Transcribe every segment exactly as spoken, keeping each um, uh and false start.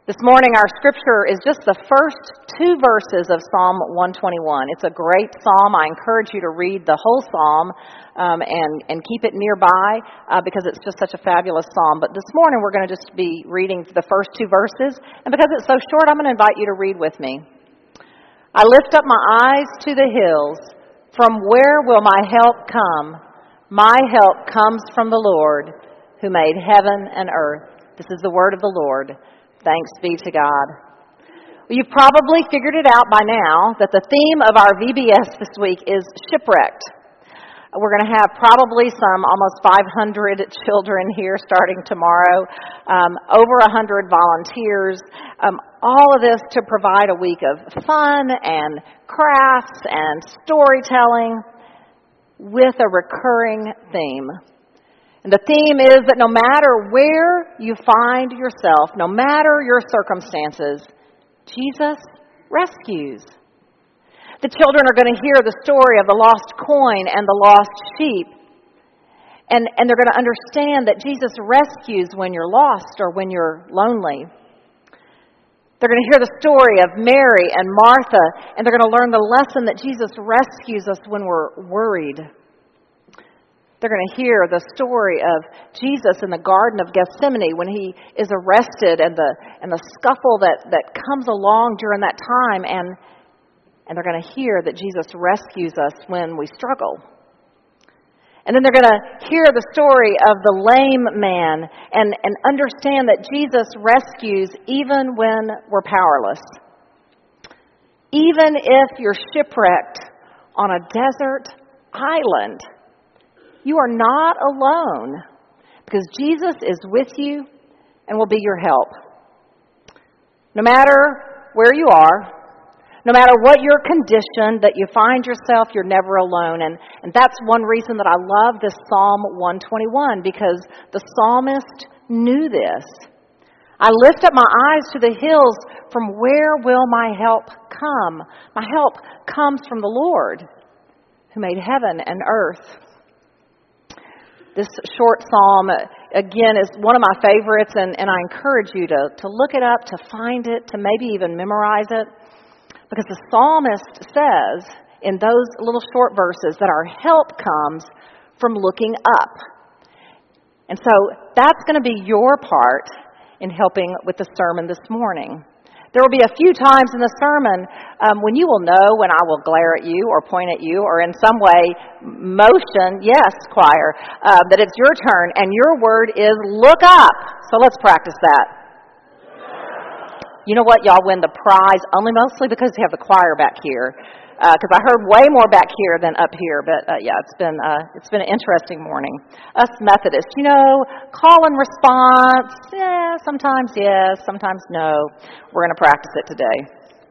This morning, our scripture is just the first two verses of Psalm one twenty-one. It's a great psalm. I encourage you to read the whole psalm um, and, and keep it nearby uh, because it's just such a fabulous psalm. But this morning, we're going to just be reading the first two verses. And because it's so short, I'm going to invite you to read with me. I lift up my eyes to the hills. From where will my help come? My help comes from the Lord, who made heaven and earth. This is the word of the Lord. Thanks be to God. Well, you've probably figured it out by now that the theme of our V B S this week is shipwrecked. We're going to have probably some almost five hundred children here starting tomorrow, um, over one hundred volunteers, um, all of this to provide a week of fun and crafts and storytelling with a recurring theme. And the theme is that no matter where you find yourself, no matter your circumstances, Jesus rescues. The children are going to hear the story of the lost coin and the lost sheep. And, and they're going to understand that Jesus rescues when you're lost or when you're lonely. They're going to hear the story of Mary and Martha, and they're going to learn the lesson that Jesus rescues us when we're worried. They're going to hear the story of Jesus in the Garden of Gethsemane when he is arrested and the and the scuffle that, that comes along during that time. And, and they're going to hear that Jesus rescues us when we struggle. And then they're going to hear the story of the lame man and, and understand that Jesus rescues even when we're powerless. Even if you're shipwrecked on a desert island, you are not alone because Jesus is with you and will be your help. No matter where you are, no matter what your condition that you find yourself, you're never alone. And, and that's one reason that I love this Psalm one twenty-one, because the psalmist knew this. I lift up my eyes to the hills. From where will my help come? My help comes from the Lord, who made heaven and earth. This short psalm, again, is one of my favorites, and, and I encourage you to, to look it up, to find it, to maybe even memorize it. Because the psalmist says in those little short verses that our help comes from looking up. And so that's going to be your part in helping with the sermon this morning. There will be a few times in the sermon um, when you will know when I will glare at you or point at you or in some way motion, yes, choir, uh, that it's your turn and your word is look up. So let's practice that. You know what? Y'all win the prize only mostly because you have the choir back here. Because uh, I heard way more back here than up here, but uh, yeah, it's been uh, it's been an interesting morning. Us Methodists, you know, call and response, yeah, sometimes yes, sometimes no. We're going to practice it today.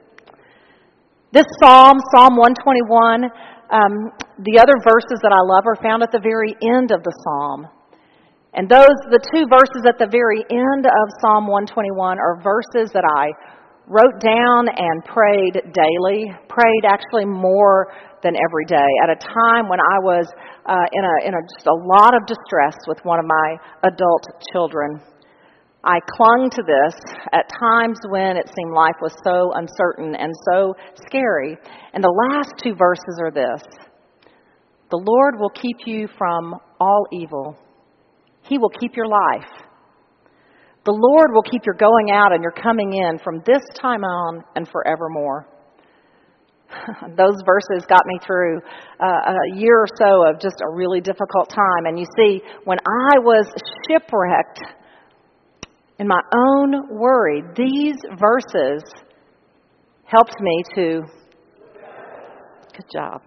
This psalm, Psalm one twenty-one, um, the other verses that I love are found at the very end of the psalm. And those, the two verses at the very end of Psalm one twenty-one are verses that I wrote down and prayed daily, prayed actually more than every day, at a time when I was uh, in a in a, just a lot of distress with one of my adult children. I clung to this at times when it seemed life was so uncertain and so scary. And the last two verses are this: the Lord will keep you from all evil. He will keep your life. The Lord will keep your going out and your coming in from this time on and forevermore. Those verses got me through uh, a year or so of just a really difficult time. And you see, when I was shipwrecked in my own worry, these verses helped me to... Good job.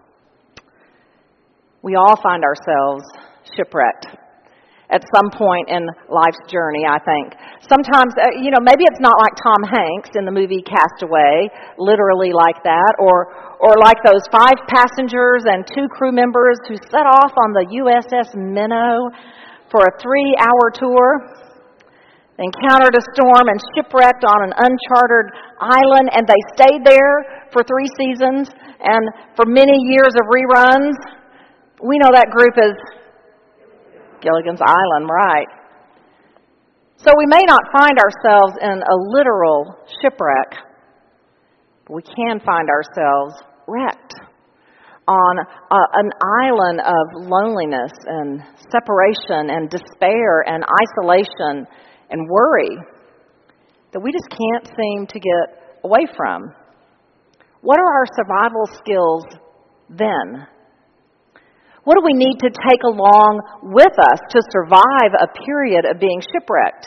We all find ourselves shipwrecked at some point in life's journey, I think. Sometimes, uh, you know, maybe it's not like Tom Hanks in the movie Castaway, literally like that, or or like those five passengers and two crew members who set off on the U S S Minnow for a three-hour tour. They encountered a storm and shipwrecked on an uncharted island, and they stayed there for three seasons and for many years of reruns. We know that group as Gilligan's Island, right? So we may not find ourselves in a literal shipwreck, but we can find ourselves wrecked on a, an island of loneliness and separation and despair and isolation and worry that we just can't seem to get away from. What are our survival skills then? What do we need to take along with us to survive a period of being shipwrecked?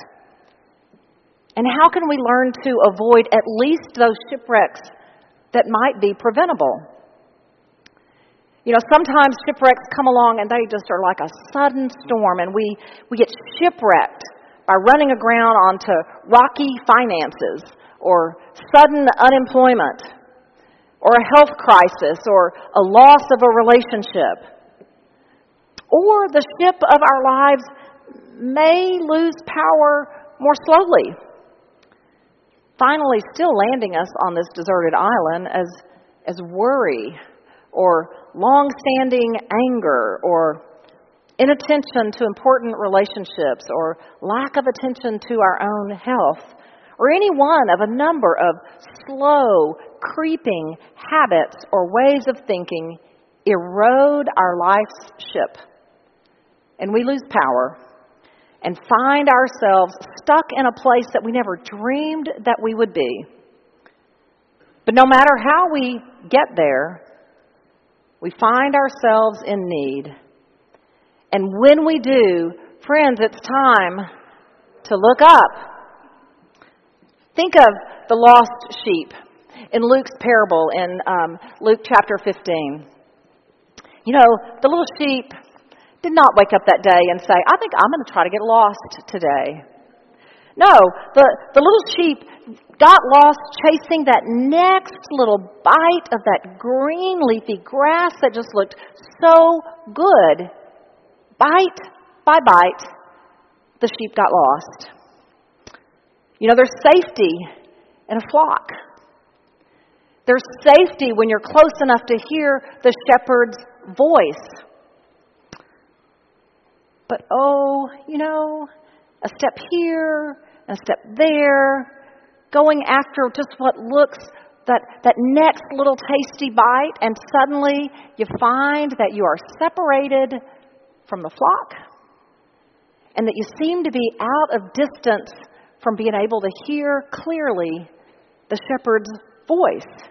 And how can we learn to avoid at least those shipwrecks that might be preventable? You know, sometimes shipwrecks come along and they just are like a sudden storm, and we, we get shipwrecked by running aground onto rocky finances or sudden unemployment or a health crisis or a loss of a relationship. Or the ship of our lives may lose power more slowly, finally still landing us on this deserted island as, as worry or long-standing anger or inattention to important relationships or lack of attention to our own health or any one of a number of slow, creeping habits or ways of thinking erode our life's ship. And we lose power and find ourselves stuck in a place that we never dreamed that we would be. But no matter how we get there, we find ourselves in need. And when we do, friends, it's time to look up. Think of the lost sheep in Luke's parable in um, Luke chapter fifteen. You know, the little sheep did not wake up that day and say, I think I'm going to try to get lost today. No, the, the little sheep got lost chasing that next little bite of that green leafy grass that just looked so good. Bite by bite, the sheep got lost. You know, there's safety in a flock. There's safety when you're close enough to hear the shepherd's voice. But oh, you know, a step here, a step there, going after just what looks that, that next little tasty bite, and suddenly you find that you are separated from the flock and that you seem to be out of distance from being able to hear clearly the shepherd's voice.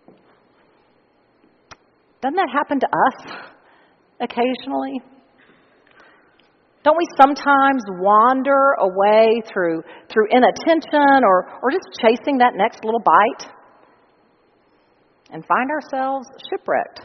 Doesn't that happen to us occasionally? Don't we sometimes wander away through through inattention or, or just chasing that next little bite and find ourselves shipwrecked?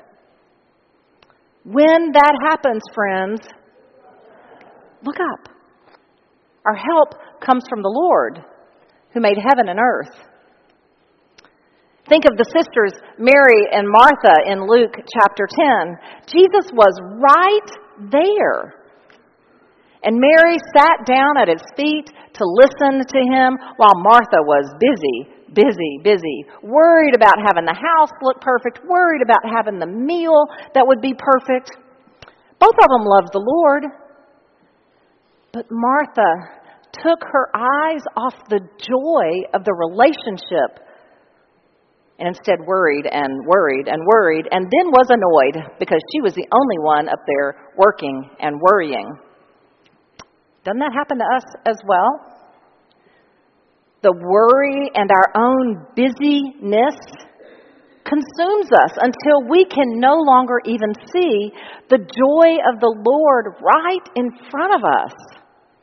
When that happens, friends, look up. Our help comes from the Lord, who made heaven and earth. Think of the sisters Mary and Martha in Luke chapter ten. Jesus was right there. And Mary sat down at his feet to listen to him while Martha was busy, busy, busy, worried about having the house look perfect, worried about having the meal that would be perfect. Both of them loved the Lord. But Martha took her eyes off the joy of the relationship and instead worried and worried and worried and then was annoyed because she was the only one up there working and worrying. Doesn't that happen to us as well? The worry and our own busyness consumes us until we can no longer even see the joy of the Lord right in front of us.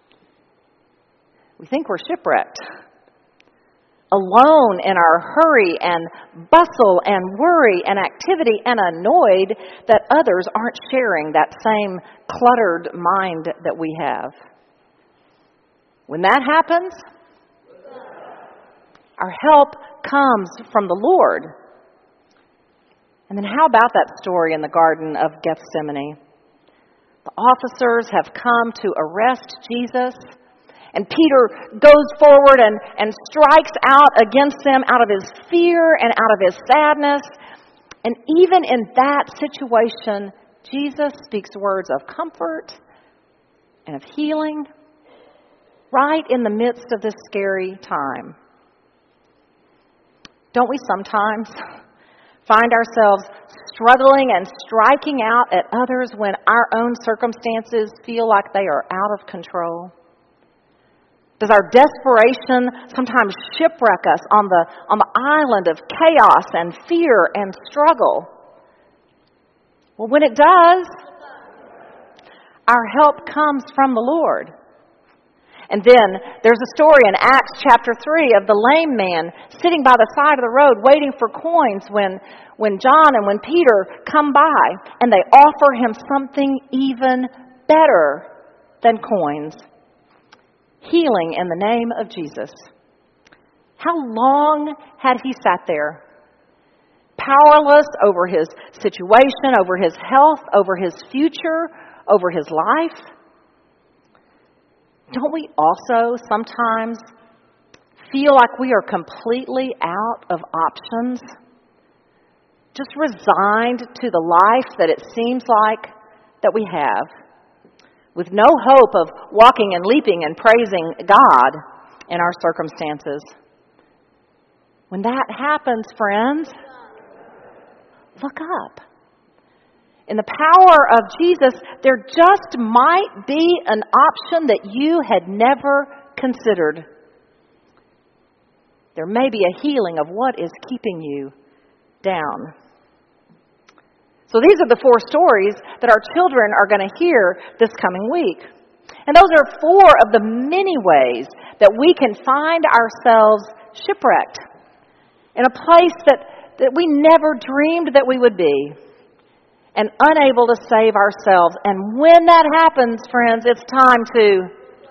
We think we're shipwrecked, alone in our hurry and bustle and worry and activity, and annoyed that others aren't sharing that same cluttered mind that we have. When that happens, our help comes from the Lord. And then how about that story in the Garden of Gethsemane? The officers have come to arrest Jesus, and Peter goes forward and, and strikes out against them out of his fear and out of his sadness. And even in that situation, Jesus speaks words of comfort and of healing. right in the midst of this scary time. Don't we sometimes find ourselves struggling and striking out at others when our own circumstances feel like they are out of control? Does our desperation sometimes shipwreck us on the, on the island of chaos and fear and struggle? Well, when it does, our help comes from the Lord. And then there's a story in Acts chapter three of the lame man sitting by the side of the road waiting for coins when, when John and when Peter come by, and they offer him something even better than coins: healing in the name of Jesus. How long had he sat there, powerless over his situation, over his health, over his future, over his life? Don't we also sometimes feel like we are completely out of options? Just resigned to the life that it seems like that we have, with no hope of walking and leaping and praising God in our circumstances. When that happens, friends, look up. In the power of Jesus, there just might be an option that you had never considered. There may be a healing of what is keeping you down. So these are the four stories that our children are going to hear this coming week. And those are four of the many ways that we can find ourselves shipwrecked in a place that, that we never dreamed that we would be, and unable to save ourselves. And when that happens, friends, it's time to...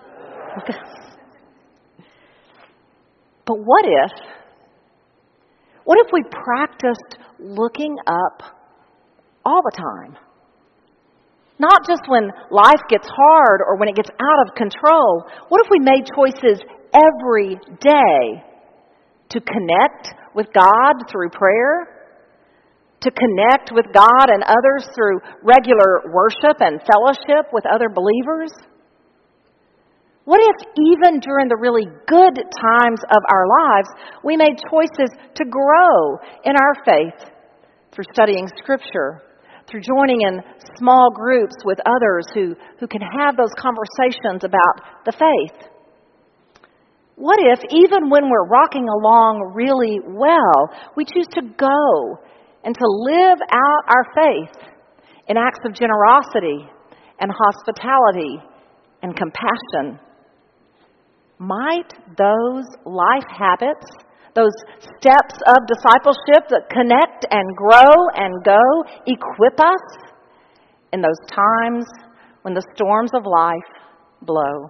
But what if, what if we practiced looking up all the time? Not just when life gets hard or when it gets out of control. What if we made choices every day to connect with God through prayer, to connect with God and others through regular worship and fellowship with other believers? What if even during the really good times of our lives, we made choices to grow in our faith through studying Scripture, through joining in small groups with others who, who can have those conversations about the faith? What if even when we're rocking along really well, we choose to go and to live out our faith in acts of generosity and hospitality and compassion? Might those life habits, those steps of discipleship that connect and grow and go, equip us in those times when the storms of life blow?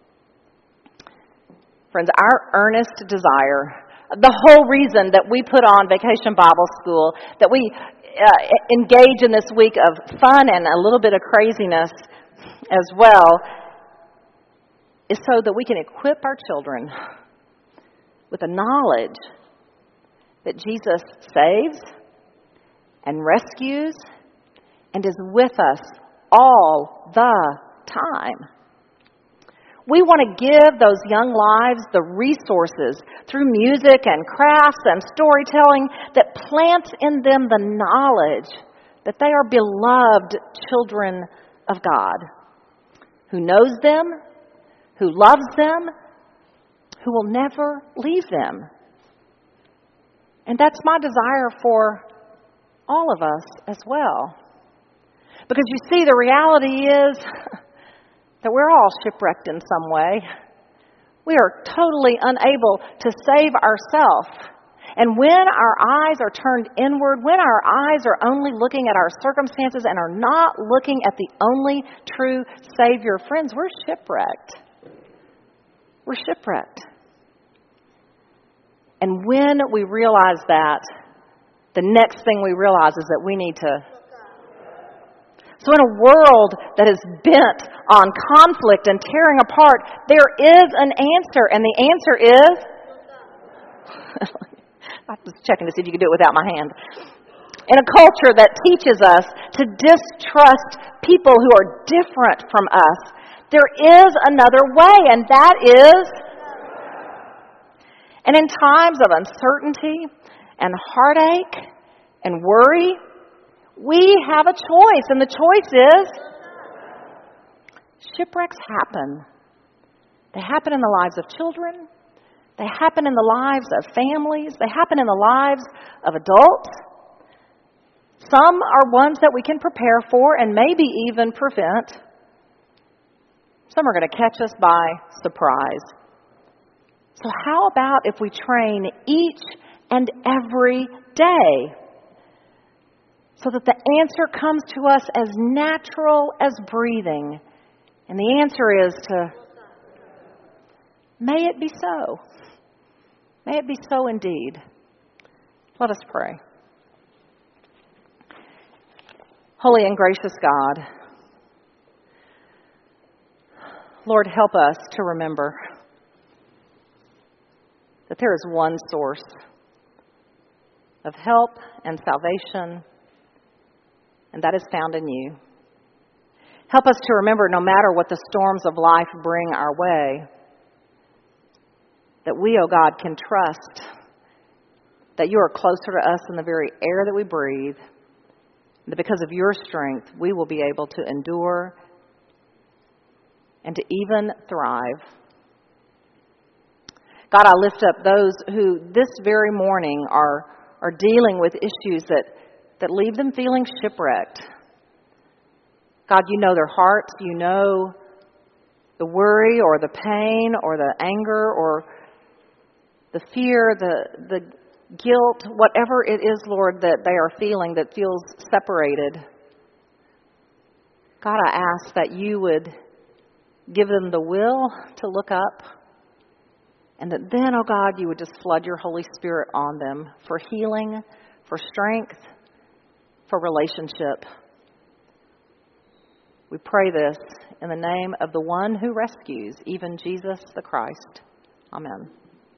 Friends, our earnest desire, the whole reason that we put on Vacation Bible School, that we uh, engage in this week of fun and a little bit of craziness as well, is so that we can equip our children with the knowledge that Jesus saves and rescues and is with us all the time. We want to give those young lives the resources through music and crafts and storytelling that plants in them the knowledge that they are beloved children of God, who knows them, who loves them, who will never leave them. And that's my desire for all of us as well. Because you see, the reality is that we're all shipwrecked in some way. We are totally unable to save ourselves. And when our eyes are turned inward, when our eyes are only looking at our circumstances and are not looking at the only true Savior, friends, we're shipwrecked. We're shipwrecked. And when we realize that, the next thing we realize is that we need to... So in a world that is bent on conflict and tearing apart, there is an answer, and the answer is... I was checking to see if you could do it without my hand. In a culture that teaches us to distrust people who are different from us, There is another way, and that is... And in times of uncertainty and heartache and worry, we have a choice, and the choice is... Shipwrecks happen. They happen in the lives of children. They happen in the lives of families. They happen in the lives of adults. Some are ones that we can prepare for and maybe even prevent. Some are going to catch us by surprise. So how about if we train each and every day so that the answer comes to us as natural as breathing? And the answer is to, may it be so. May it be so indeed. Let us pray. Holy and gracious God, Lord, help us to remember that there is one source of help and salvation, and that is found in you. Help us to remember, no matter what the storms of life bring our way, that we, oh God, can trust that you are closer to us than the very air that we breathe, and that because of your strength, we will be able to endure and to even thrive. God, I lift up those who this very morning are, are dealing with issues that, that leave them feeling shipwrecked. God, you know their hearts. You know the worry or the pain or the anger or the fear, the, the guilt, whatever it is, Lord, that they are feeling that feels separated. God, I ask that you would give them the will to look up, and that then, oh God, you would just flood your Holy Spirit on them for healing, for strength, for relationship. We pray this in the name of the one who rescues, even Jesus the Christ. Amen.